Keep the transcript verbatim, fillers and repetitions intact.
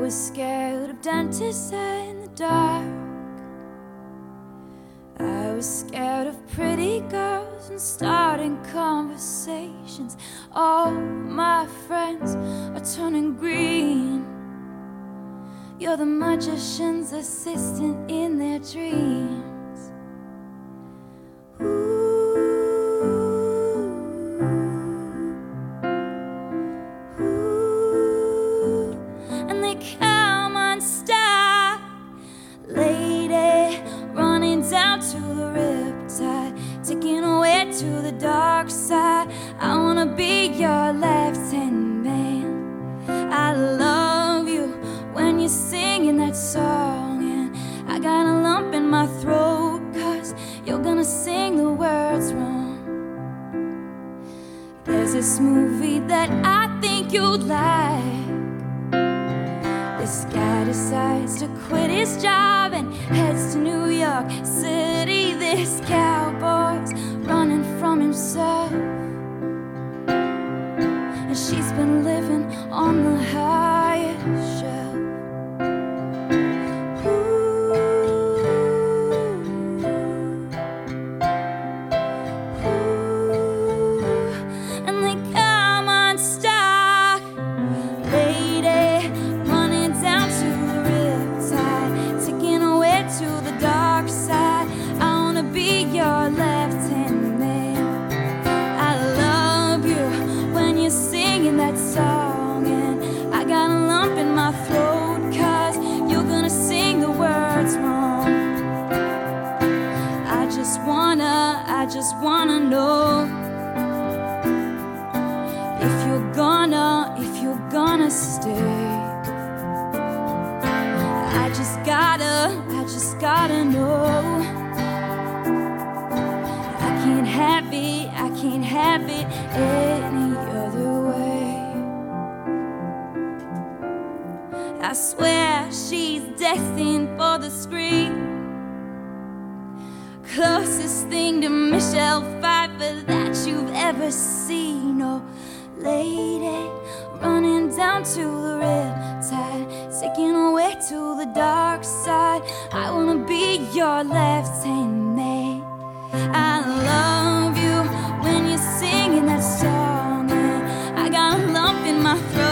was scared of dentists in the dark. I was scared of pretty girls and starting conversations. All my friends are turning green. You're the magician's assistant in their dreams. Ooh. Ooh. And they come unstuck, lady, running down to the riptide, taking away to the dark side. I wanna be your left-hand man. I love you when you're singing that song, and I got a lump in my throat, cause you're gonna sing the words wrong. There's this movie that I think you'd like. This guy decides to quit his job and heads to New York City. This cowboy's running from himself, and she's been living on the highest shelf. Ooh. Ooh. And they come unstuck, lady, running down to the riptide, taking away to the dark side. I wanna be your left-hand man. I love you when you're singing that song, and I got a lump in my throat, cause you're gonna sing the words wrong. I just wanna, I just wanna know if you're gonna, if you're gonna stay. I just gotta, I just gotta know. I can't have it, I can't have it any other way. I swear she's destined for the screen, closest thing to Michelle Pfeiffer that you've ever seen. Oh, lady, running down to the riptide, taking away to the dark side. I wanna be your left-hand man. I love you when you're singing that song, and I got a lump in my throat.